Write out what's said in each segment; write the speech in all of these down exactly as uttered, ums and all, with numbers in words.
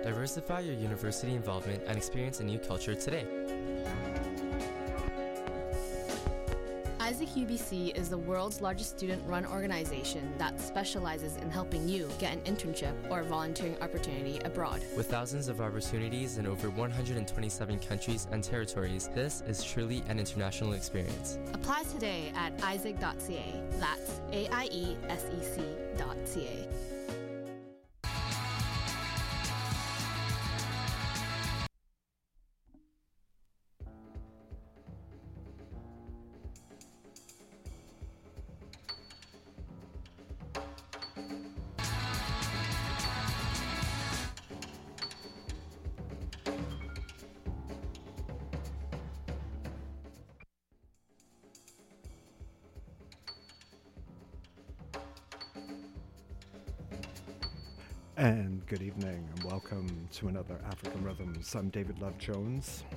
Diversify your university involvement and experience a new culture today. Isaac U B C is the world's largest student-run organization that specializes in helping you get an internship or volunteering opportunity abroad. With thousands of opportunities in over one hundred twenty-seven countries and territories, this is truly an international experience. Apply today at isaac dot c a. That's A I E S E C dot C A. And good evening and welcome to another African Rhythms. I'm David Love Jones.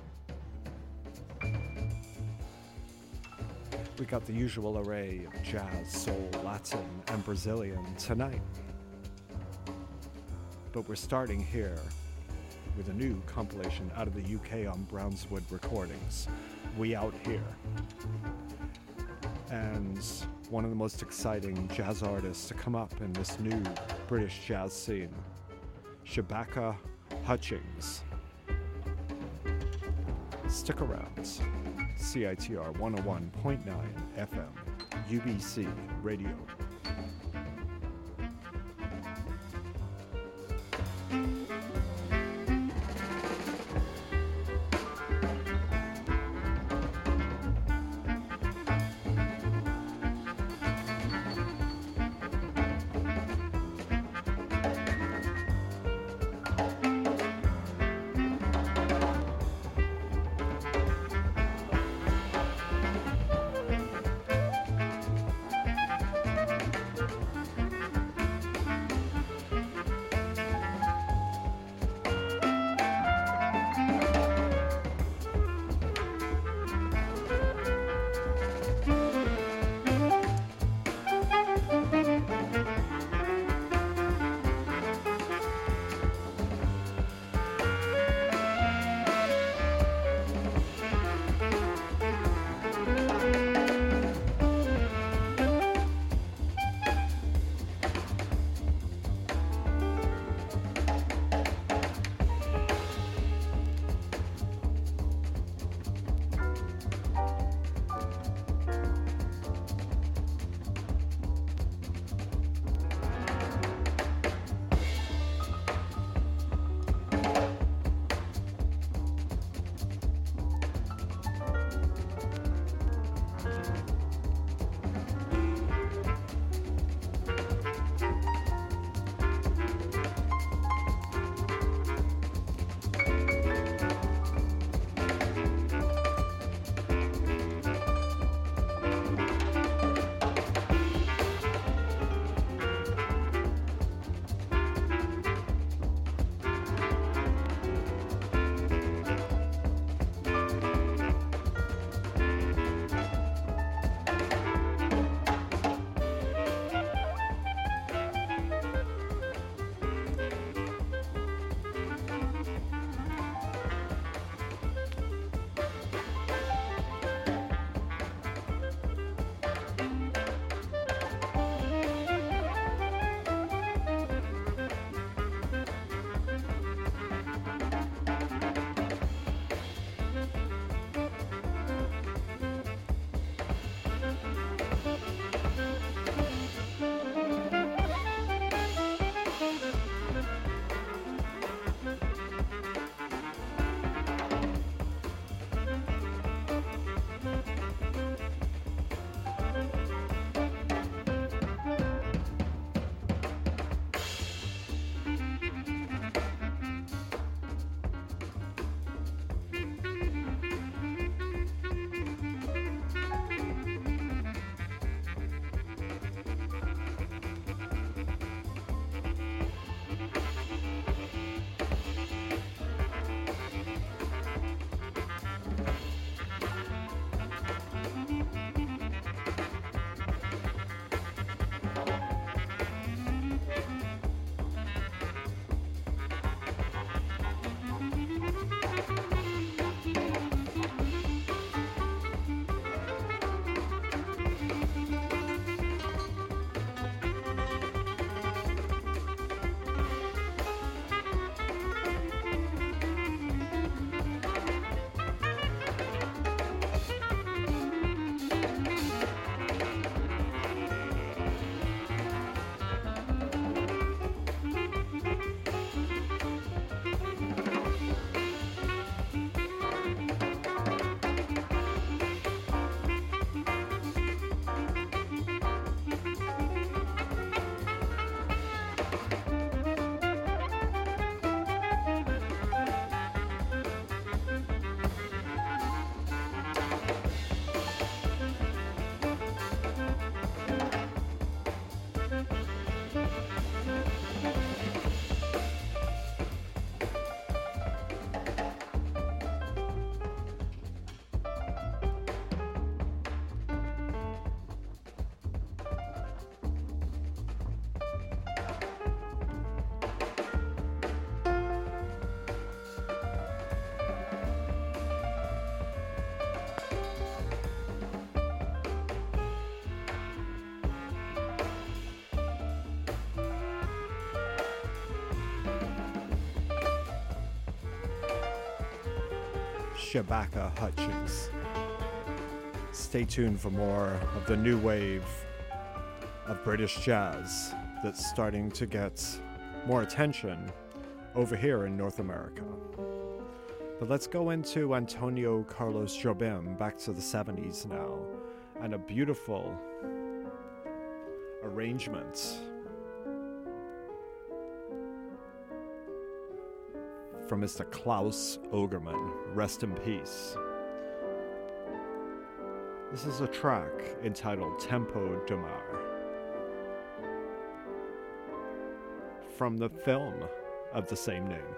We got the usual array of jazz, soul, Latin, and Brazilian tonight. But we're starting here with a new compilation out of the U K on Brownswood Recordings, We Out Here. And one of the most exciting jazz artists to come up in this new British jazz scene, Shabaka Hutchings. Stick around. C I T R one oh one point nine F M, U B C Radio. Shabaka Hutchings. Stay tuned for more of the new wave of British jazz that's starting to get more attention over here in North America. But let's go into Antonio Carlos Jobim, back to the seventies now, and a beautiful arrangement from Mister Klaus Ogerman. Rest in peace. This is a track entitled Tempo de Mar, from the film of the same name.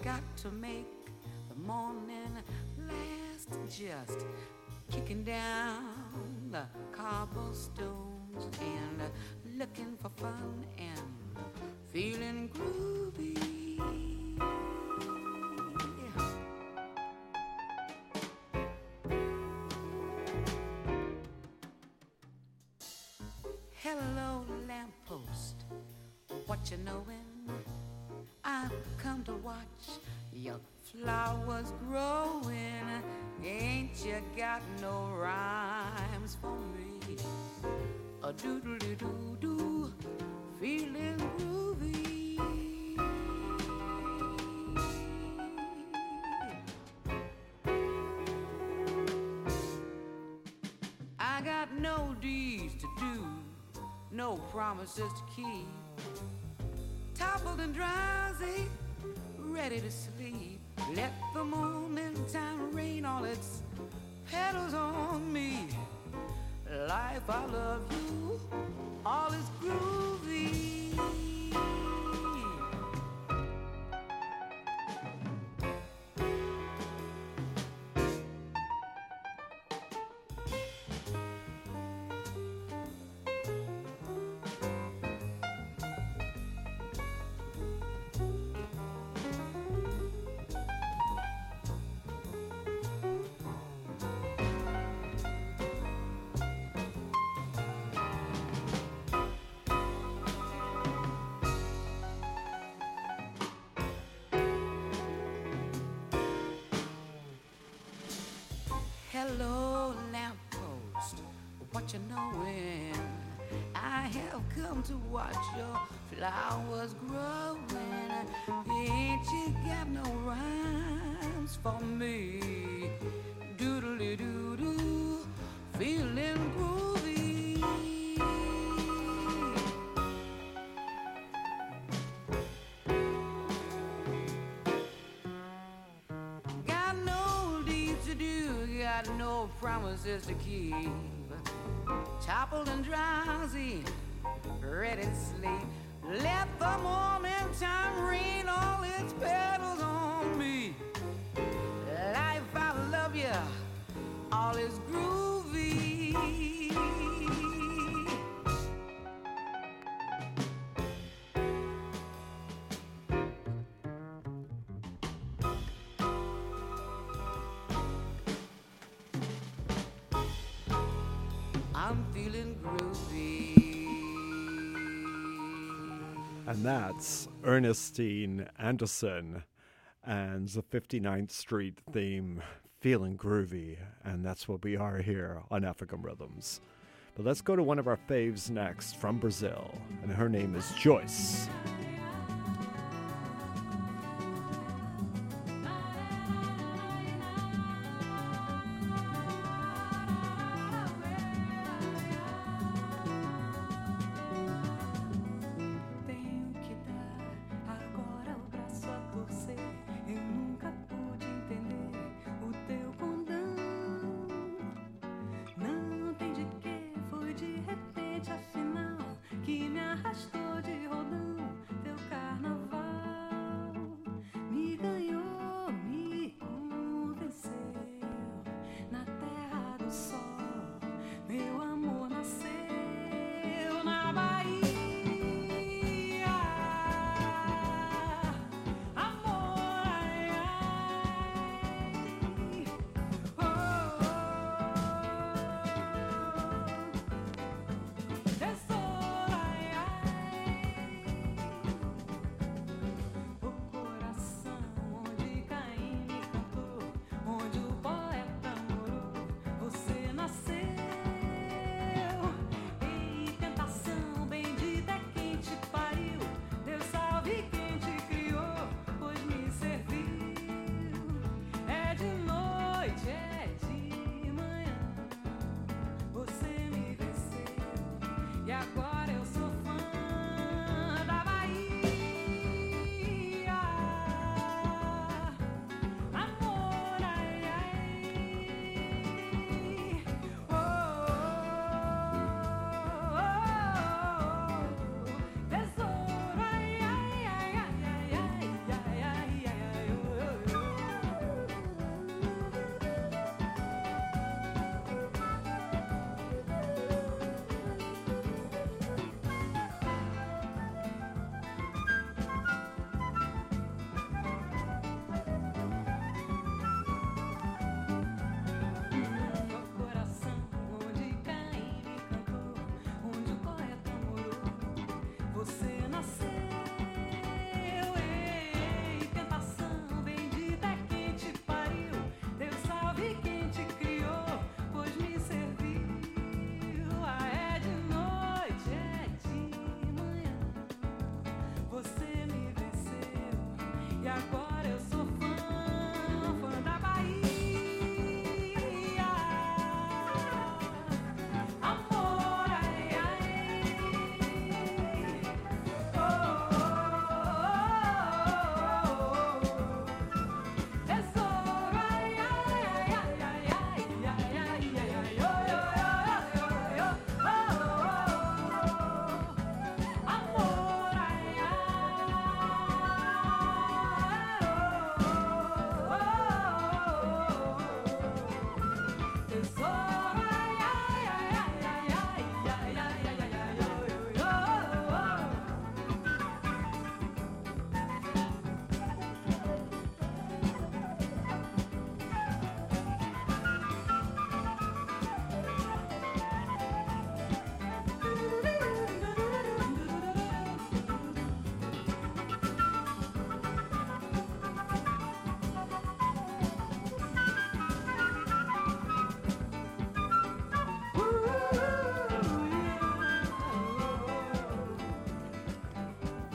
got to make the morning last, just kicking down the cobblestones and looking for fun and feeling groovy. Hello, lamppost, what you knowin'? I've come to watch your flowers growing. Ain't you got no rhymes for me? A doodle-doo-doo, feeling groovy. I got no deeds to do, no promises to keep. Toppled and drowsy, ready to sleep. Let the moment time rain all its petals on me. Life, I love you, all is groovy. Hello, lamppost, what you knowin'? I have come to watch your flowers growing. Ain't you got no rhymes for me? Doodly-doo-doo, feeling groovy. Got no deeds to do, got no promises to keep. Toppled and drowsy, ready to sleep. Let the morning time rain all its petals on me. Life, I love you, all is groovy. I'm feeling groovy. And that's Ernestine Anderson and the fifty-ninth Street theme, Feeling Groovy. And that's what we are here on African Rhythms. But let's go to one of our faves next from Brazil. And her name is Joyce. Afinal, que me arrastou de rodão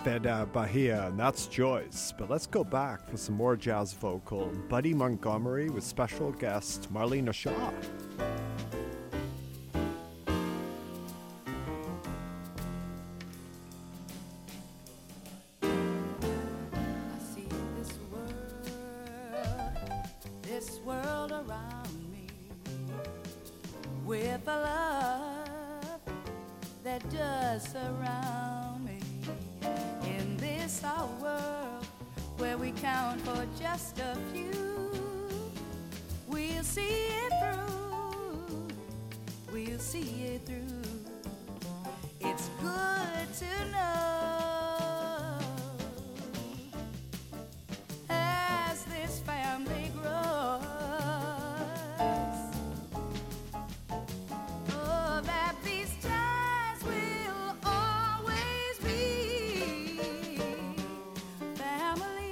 Beda Bahia, and that's Joyce. But let's go back for some more jazz vocal. Buddy Montgomery with special guest Marlena Shaw. Surround me in this our world where we count for just a few. We'll see it through, we'll see it through. It's good to know as this family grows. Oh, that these ties will always be family.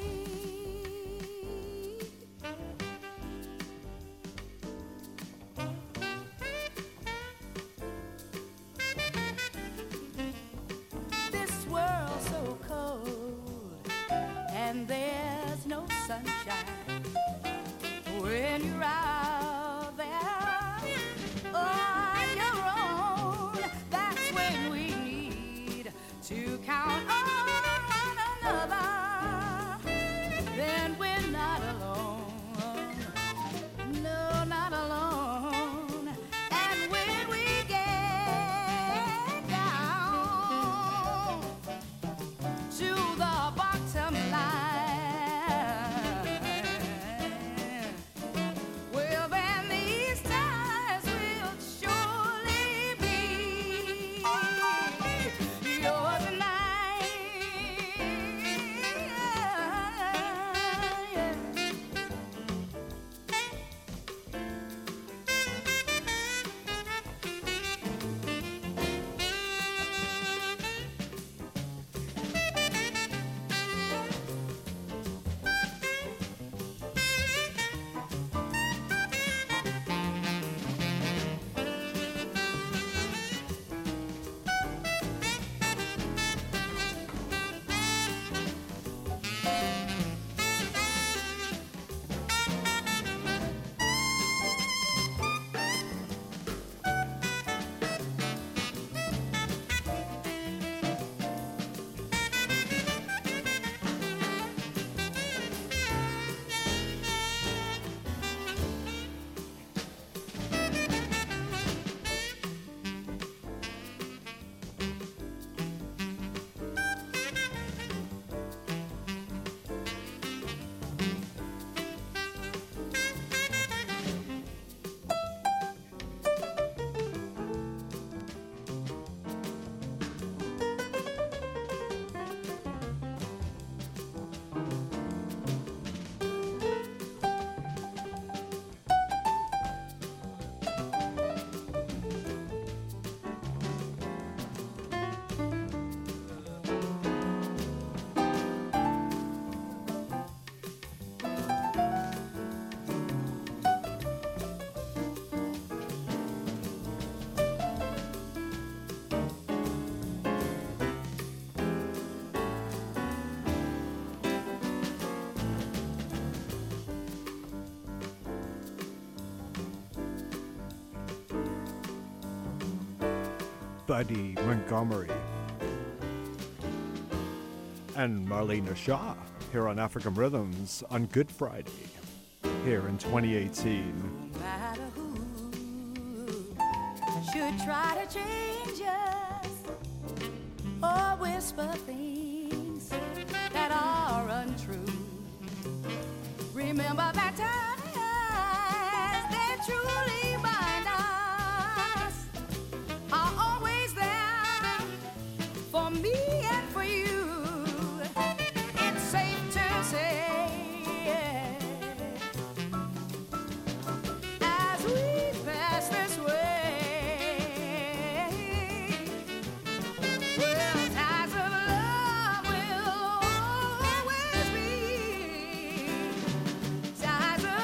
This world's so cold and there's no sunshine when you're out there on your own. That's when we need to count on one another. Then we're not alone. No, not alone. And when we get down to the bottom line, well, then these ties will surely be yours and mine. Buddy Montgomery and Marlena Shaw here on African Rhythms on Good Friday here in twenty eighteen. No matter who should try to change us or whisper things that are untrue, remember that ties that truly bind us are always there for me and for you. It's safe to say, as we pass this way, well, ties of love will always be ties of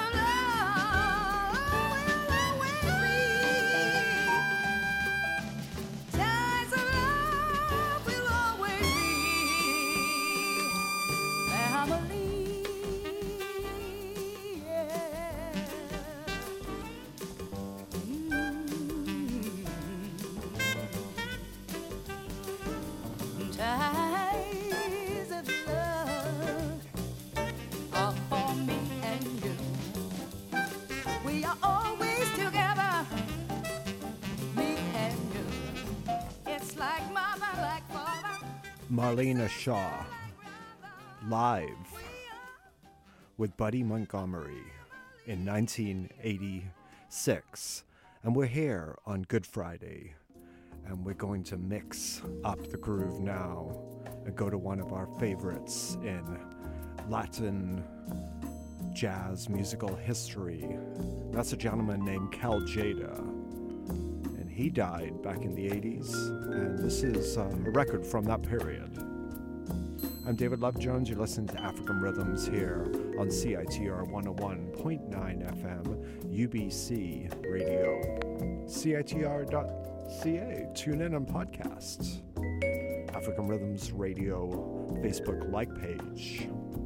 Marlena Shaw, live with Buddy Montgomery in nineteen eighty-six. And we're here on Good Friday, and we're going to mix up the groove now and go to one of our favorites in Latin jazz musical history. That's a gentleman named Cal Tjader, and he died back in the eighties, and this is uh, a record from that period. I'm David Love Jones. You're listening to African Rhythms here on C I T R one oh one point nine F M, U B C Radio, C I T R dot C A. Tune in on podcasts. African Rhythms Radio Facebook like page.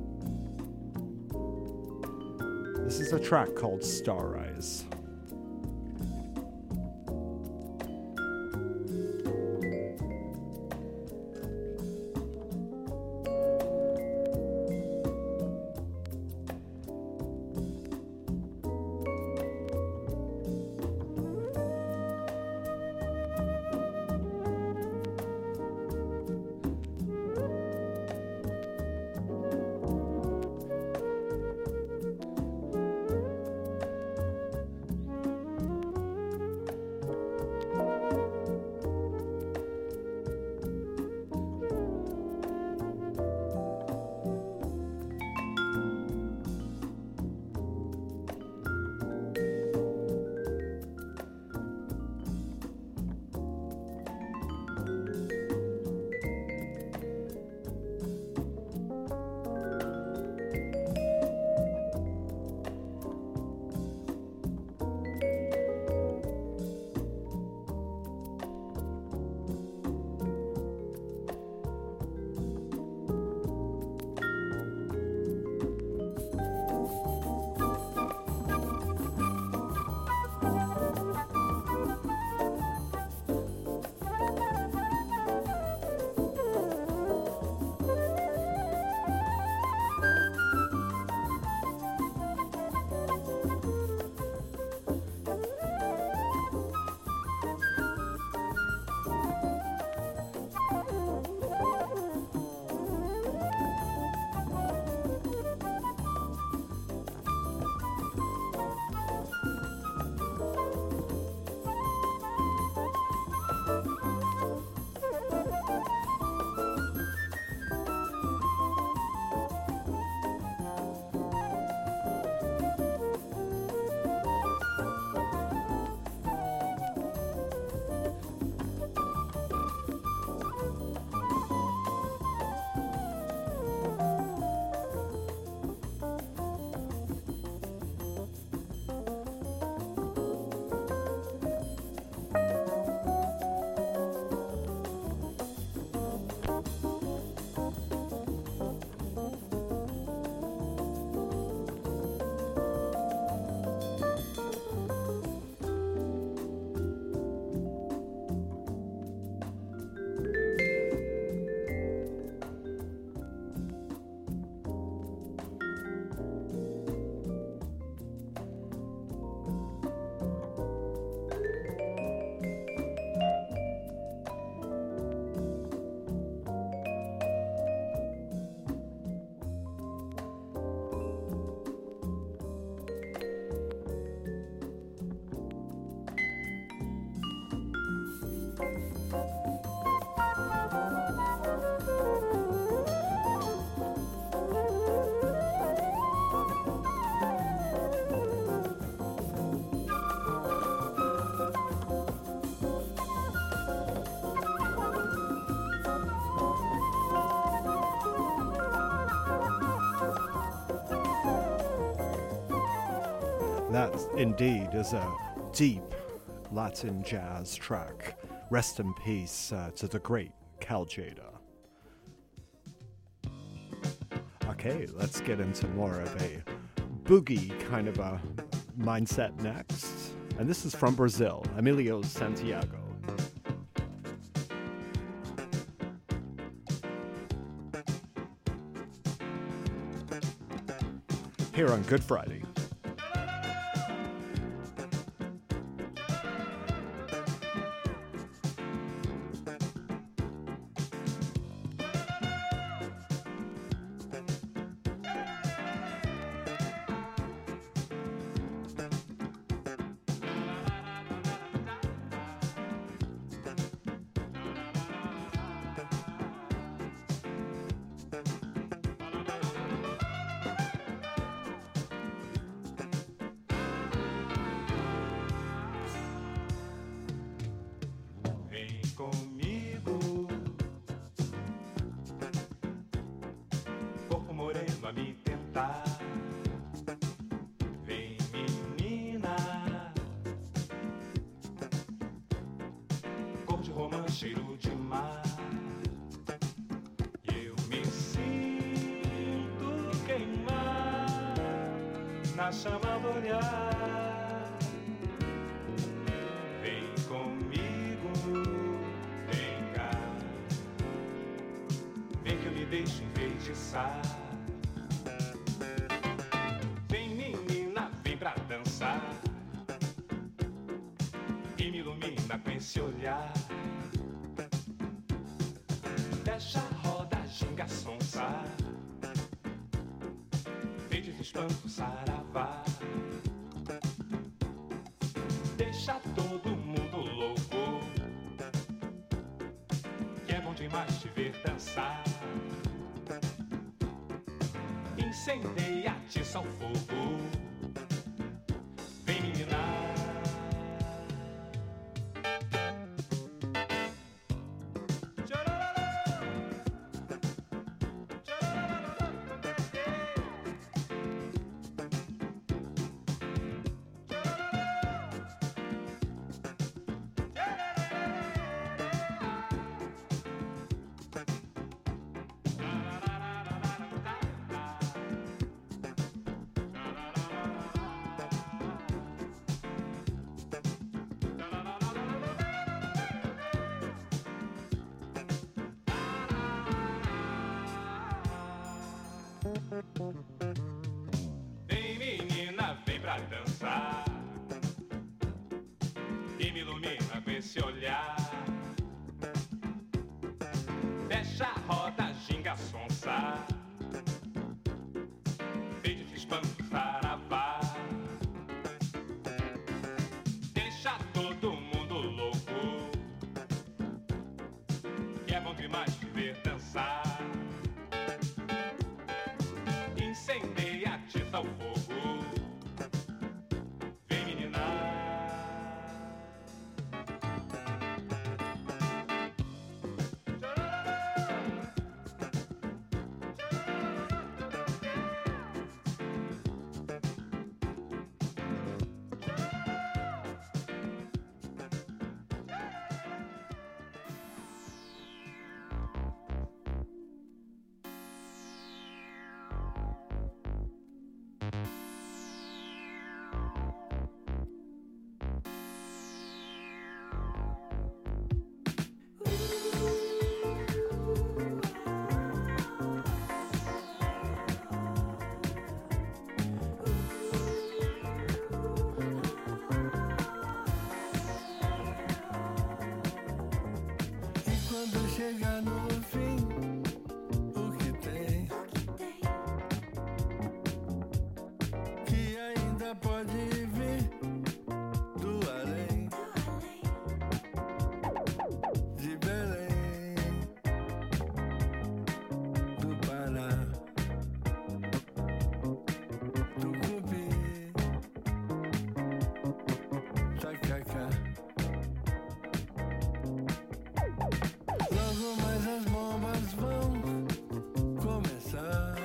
This is a track called Star Eyes. That indeed is a deep Latin jazz track. Rest in peace uh, to the great Cal Tjader. Okay, let's get into more of a boogie kind of a mindset next. And this is from Brazil, Emilio Santiago. Here on Good Friday. está chamando a olhar. Vem comigo, vem cá. Vem que eu me deixo enfeitiçar. Vem menina, vem pra dançar. E me ilumina com esse olhar. Deixa a roda, ginga, sonsa. Feito de espanto, saravá. Deixa todo mundo louco, que é bom demais te ver dançar. Incendeia, atiça o fogo. Vem menina. Vem menina, vem pra dançar. E me ilumina com esse olhar. Deixa a roda, ginga, sonsa. Feito de espanto, saravá. Deixa todo mundo louco, que é bom demais te ver dançar. Incendeia, atiça o fogo. Vem menina. Chegar no fim, o que tem, que ainda pode vir do além, de Belém, do Pará, Tucupi, Tacacá. Logo mais as bombas vão começar.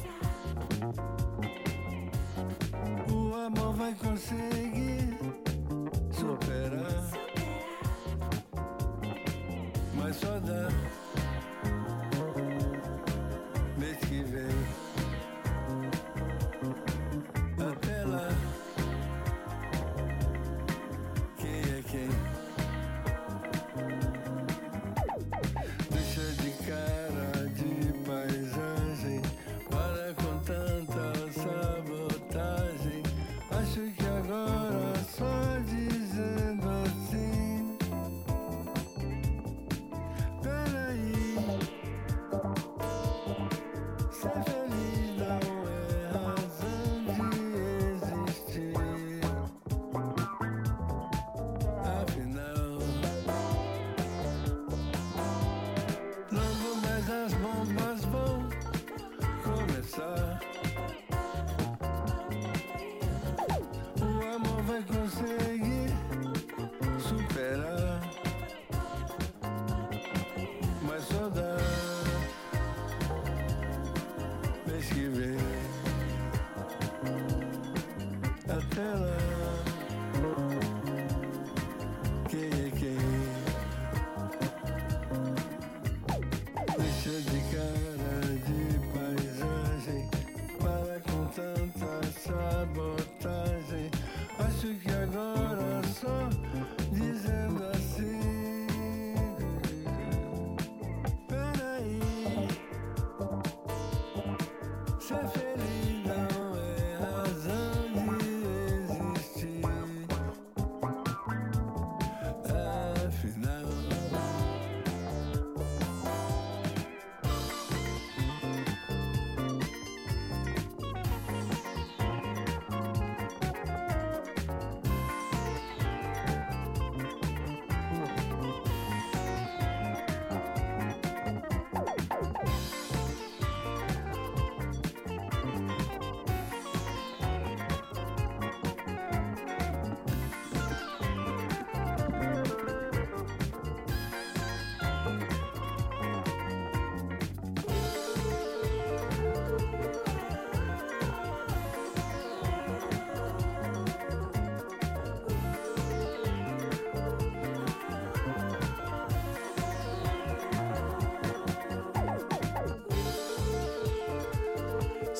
O amor vai conseguir superar, mas só dá mês que vem. Até lá, quem é quem? Deixa de cara de paisagem, para com tanta sabotagem. Acho que agora só dizendo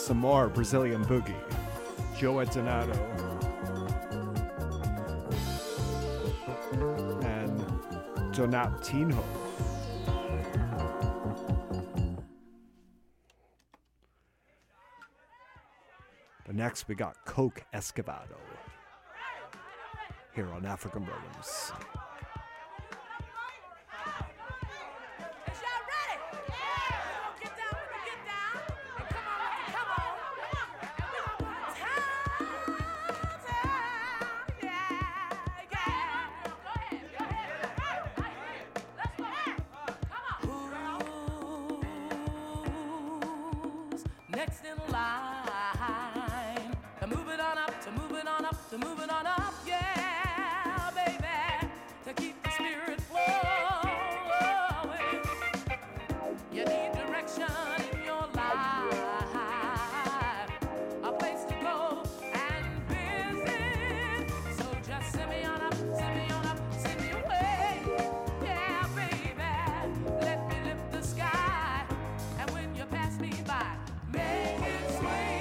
some more Brazilian boogie. Joe Donato and Donatino. But next we got Coke Escovado here on African Rhythms. Next in line, to moving on up, to moving on up, to moving on up, yeah, baby, to keep the spirit flowing. You need direction in your life, a place to go and visit. So just send me on up, send me on up, send me away, yeah, baby. Let me lift the sky, and when you pass me by, make it sweet.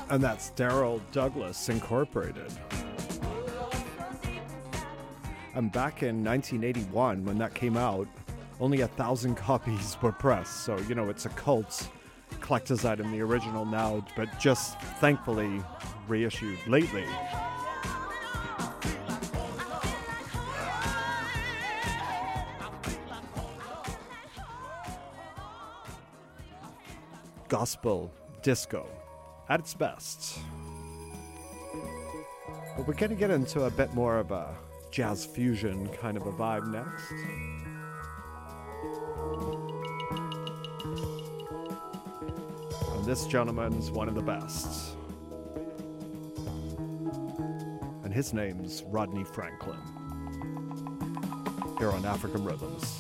And that's Daryl Douglas Incorporated. And back in nineteen eighty-one, when that came out, only a thousand copies were pressed. So, you know, it's a cult collector's item, the original now, but just thankfully reissued lately. Gospel disco at its best. But we're going to get into a bit more of a jazz fusion kind of a vibe next. And this gentleman's one of the best. And his name's Rodney Franklin. Here on African Rhythms.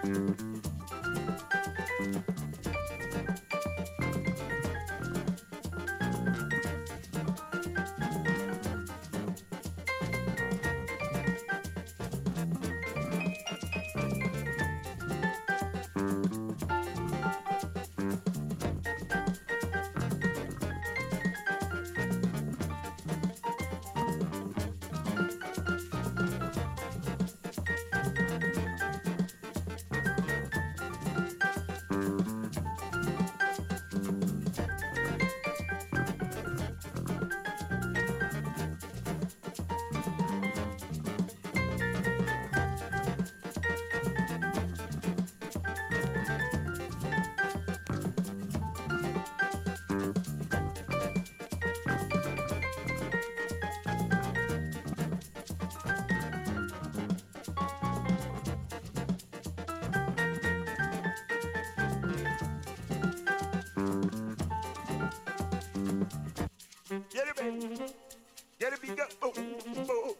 Get it, baby. Get it, big up. Oh, oh.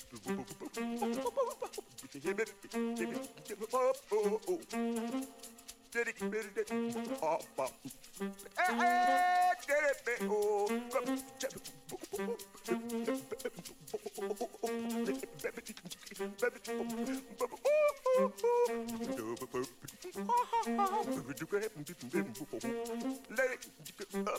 Oh, oh. Get it, get it, oh, oh. Hey, hey, get it, baby. Oh, let it up.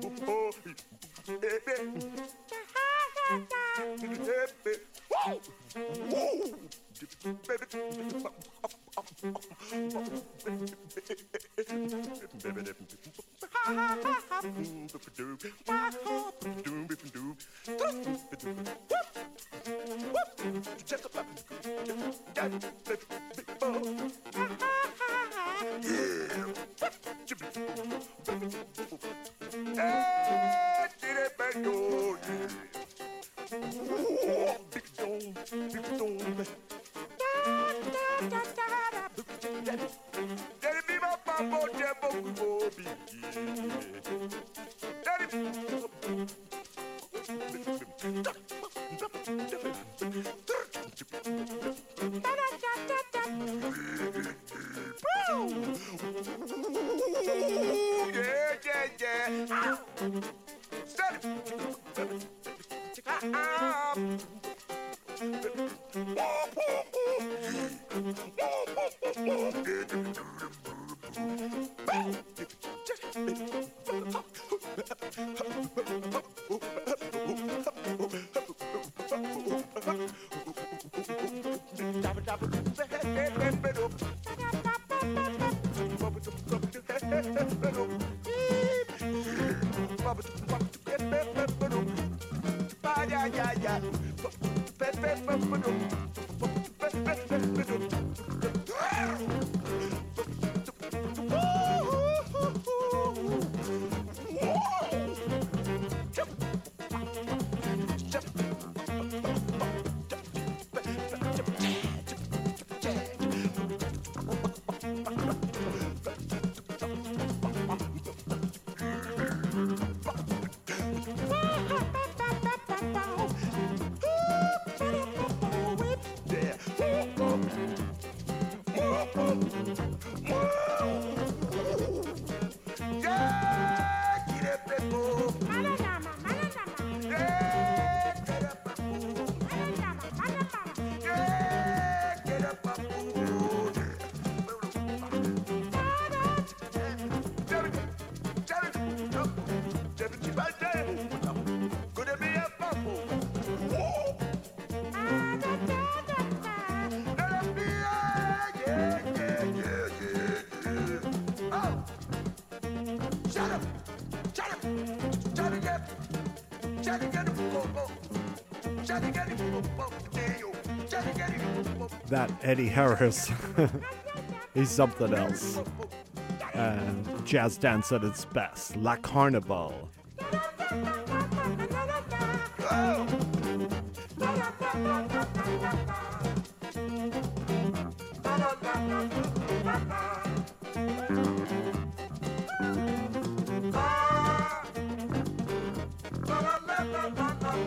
That Eddie Harris, he's something else. And jazz dance at its best, La Carnival.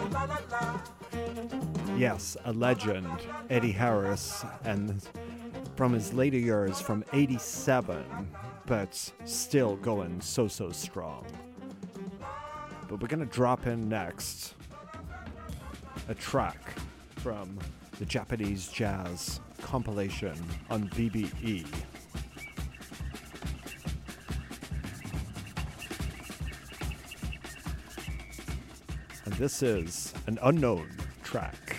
Yes, a legend, Eddie Harris, and from his later years from eighty-seven, but still going so, so strong. But we're gonna drop in next a track from the Japanese jazz compilation on B B E. And this is an unknown track.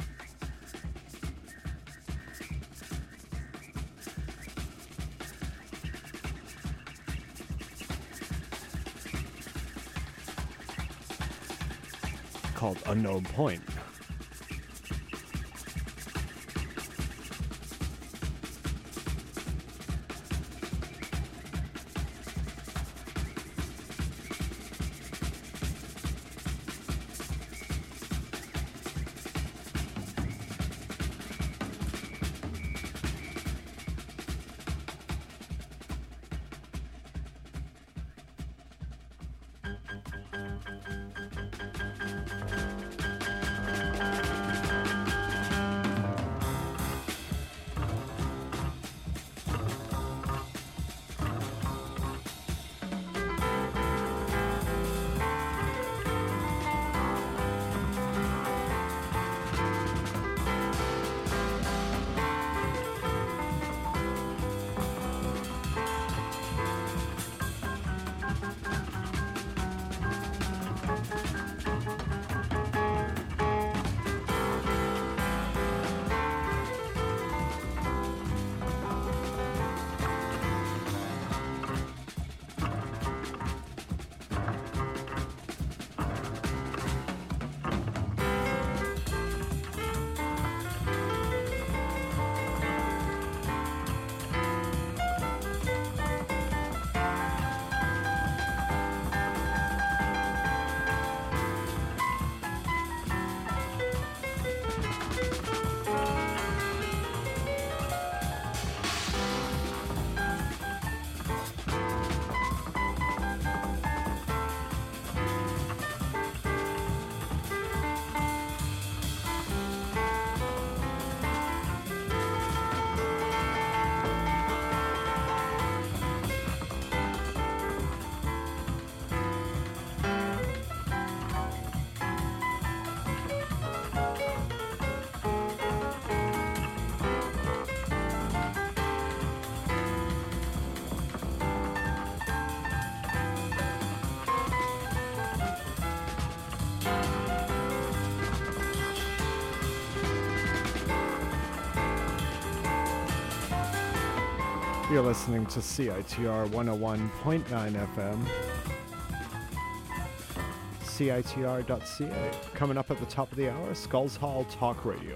Called Unknown Point. You're listening to C I T R one oh one point nine F M, C I T R dot C A. Coming up at the top of the hour, Skulls Hall Talk Radio.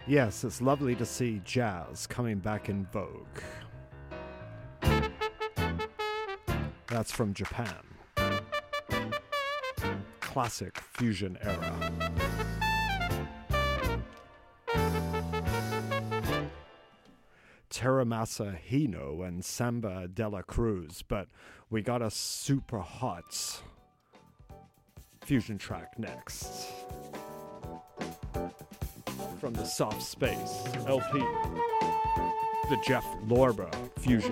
Yes, it's lovely to see jazz coming back in vogue. That's from Japan. Classic fusion era. Teramasa Hino and Samba de la Cruz, but we got a super hot fusion track next. From the Soft Space L P, the Jeff Lorber fusion.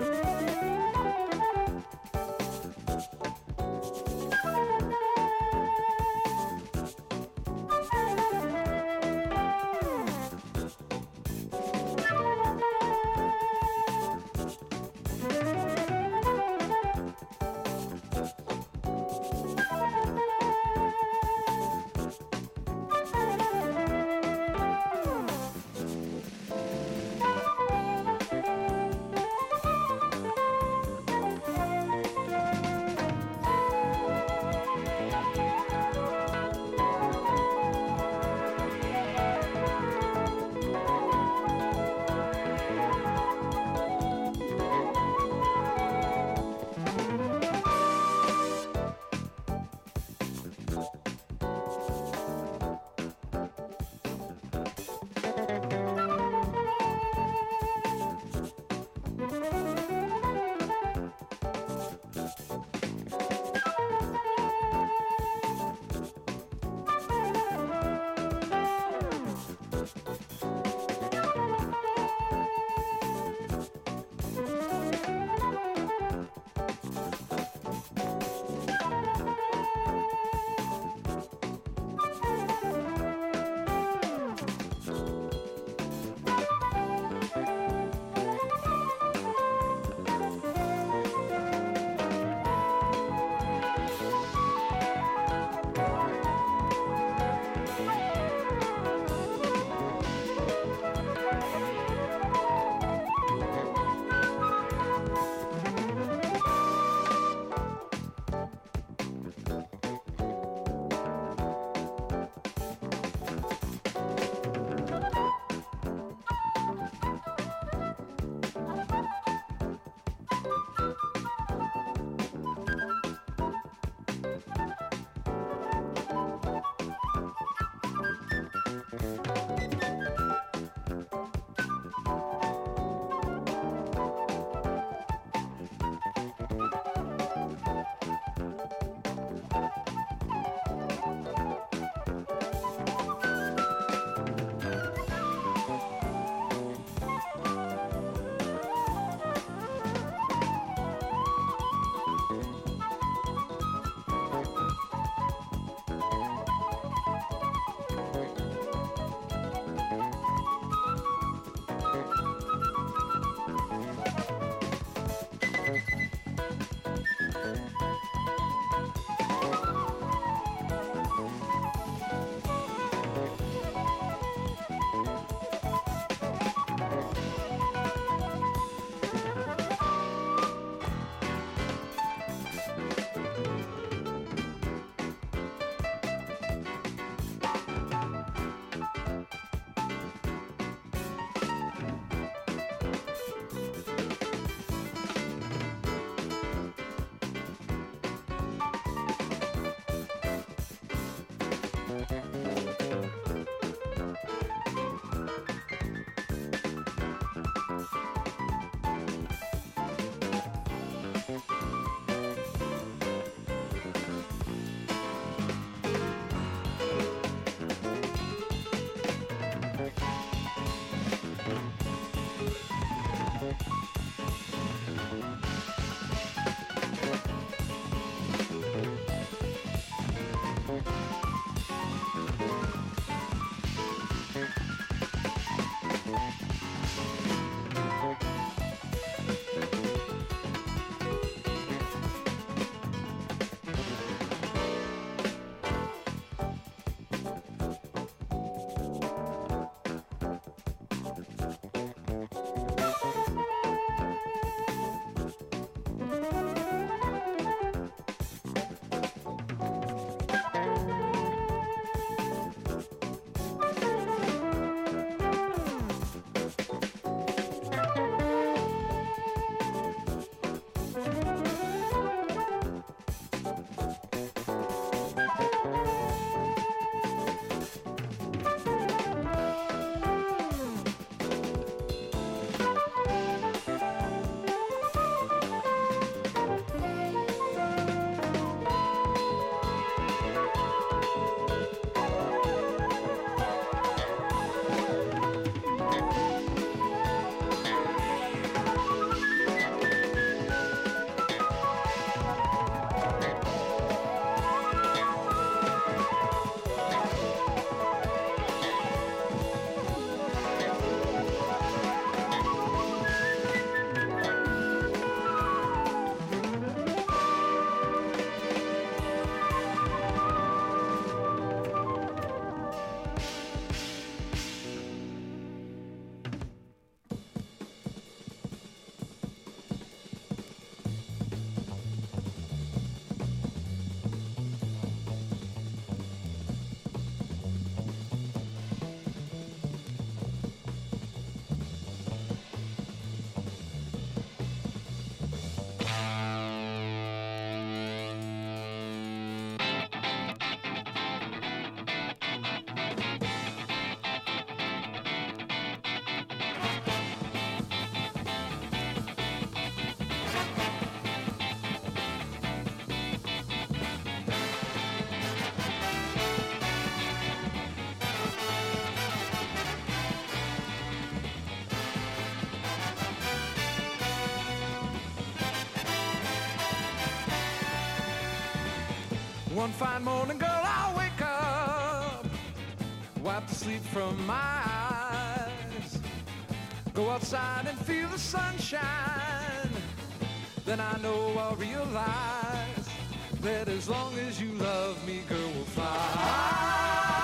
One fine morning, girl, I'll wake up, wipe the sleep from my eyes, go outside and feel the sunshine. Then I know I'll realize that as long as you love me, girl, we'll fly.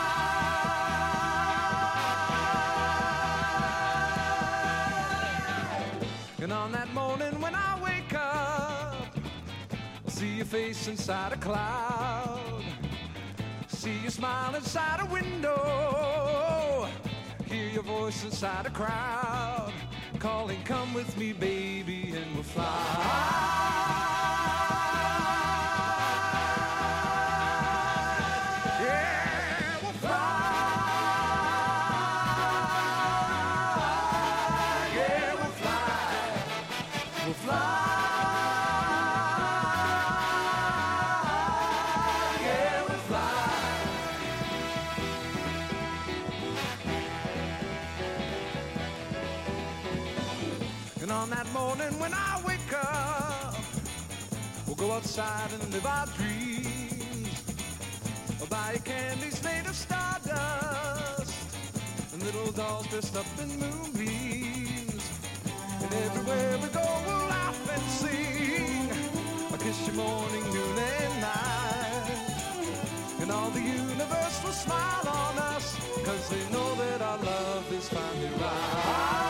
And on that morning when I wake up, I'll see your face inside a cloud, see you smile inside a window, hear your voice inside a crowd, calling, come with me, baby, and we'll fly. When I wake up, we'll go outside and live our dreams. I'll buy candies made of stardust and little dolls dressed up in moonbeams. And everywhere we go, we'll laugh and sing. I'll kiss you morning, noon, and night. And all the universe will smile on us, 'cause they know that our love is finally right.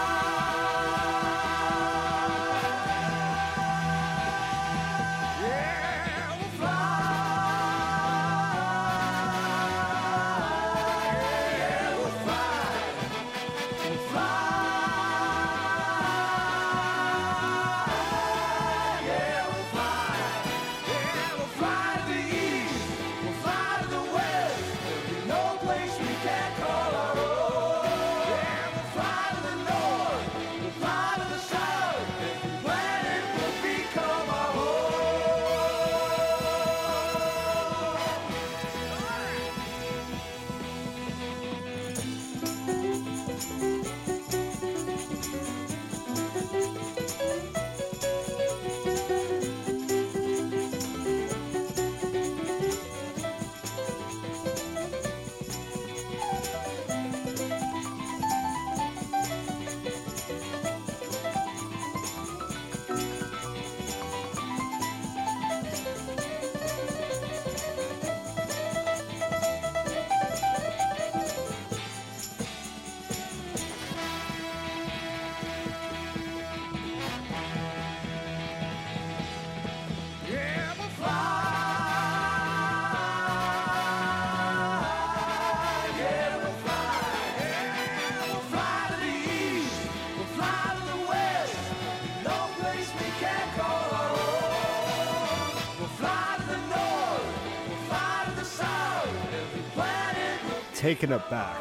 Taking it back.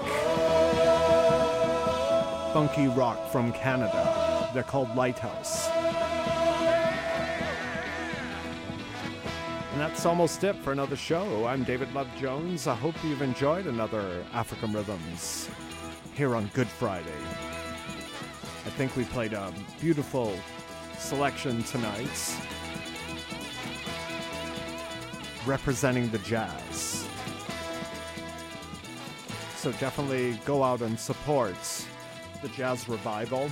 Funky rock from Canada. They're called Lighthouse. And that's almost it for another show. I'm David Love Jones. I hope you've enjoyed another African Rhythms here on Good Friday. I think we played a beautiful selection tonight, representing the jazz. So definitely go out and support the Jazz Revival.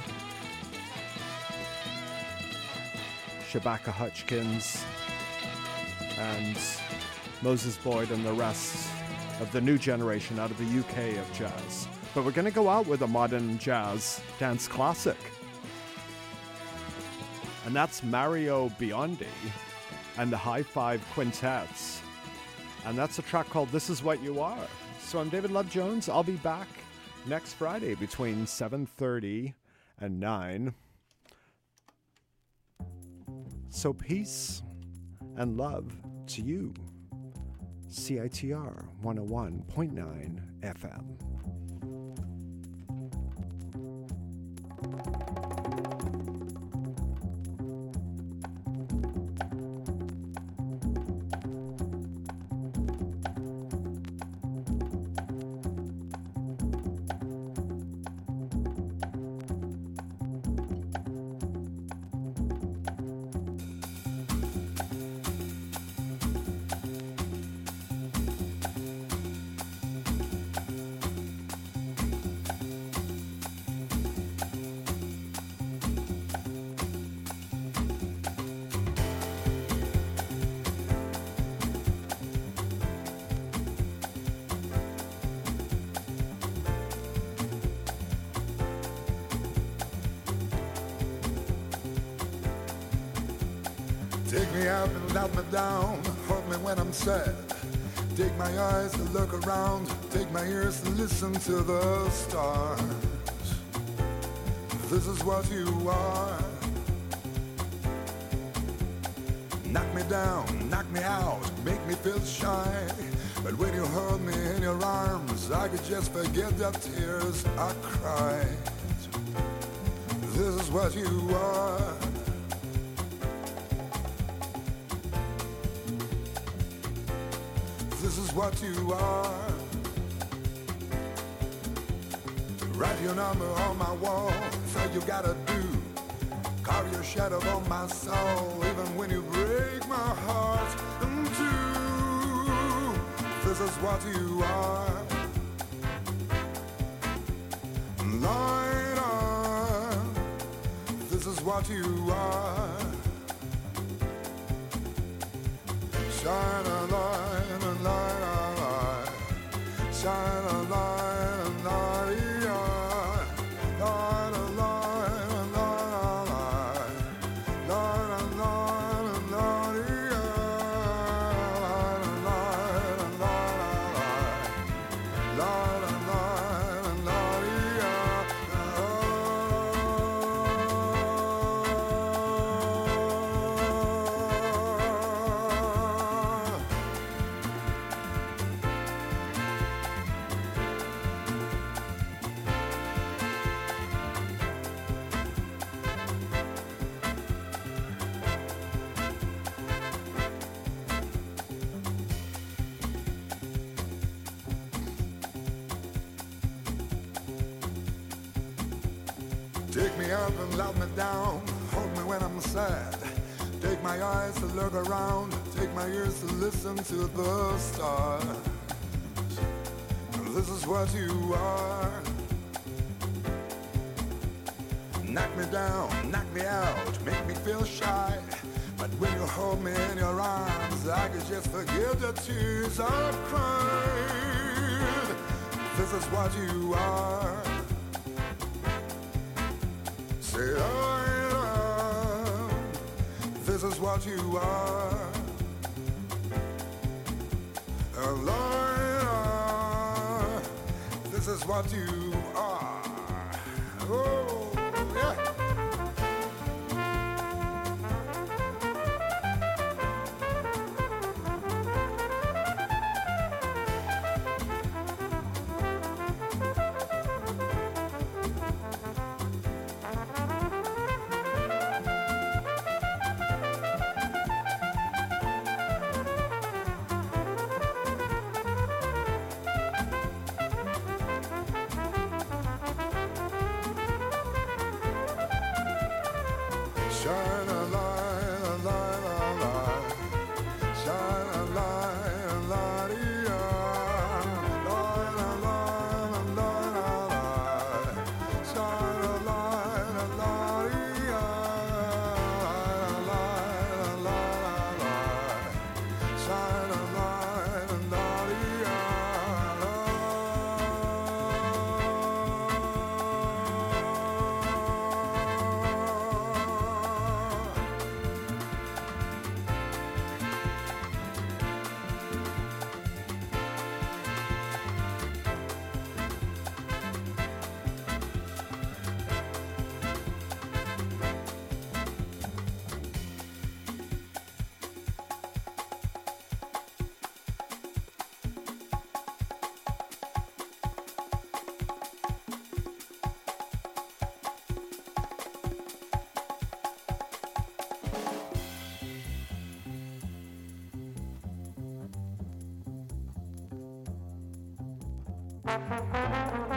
Shabaka Hutchins and Moses Boyd and the rest of the new generation out of the U K of jazz. But we're going to go out with a modern jazz dance classic. And that's Mario Biondi and the High Five Quintets. And that's a track called This Is What You Are. So I'm David Love Jones. I'll be back next Friday between seven thirty and nine. So peace and love to you. C I T R one oh one point nine F M. Take me up and let me down, hold me when I'm sad. Take my eyes to look around, take my ears to listen to the stars. This is what you are. Knock me down, knock me out, make me feel shy. But when you hold me in your arms, I could just forget the tears I cried. This is what you are. This is what you are. Write your number on my wall, so you gotta do. Carve your shadow on my soul, even when you break my heart in two. This is what you are. Light on. This is what you are. Shine a light, a light, a light. Shine a light, a light. Take me up and let me down, hold me when I'm sad. Take my eyes to look around, take my ears to listen to the stars. This is what you are. Knock me down, knock me out, make me feel shy. But when you hold me in your arms, I could just forget the tears I've cried. This is what you are. Say I love. This is what you are. A liar. This is what you are. Oh, yeah. Shine a light, a light, a light. Shine a light, a light, yeah. Light, a light, a light, a light. Shine a light, a light, yeah. Light, a light, a light. Shine a light, a light, yeah. Thank you.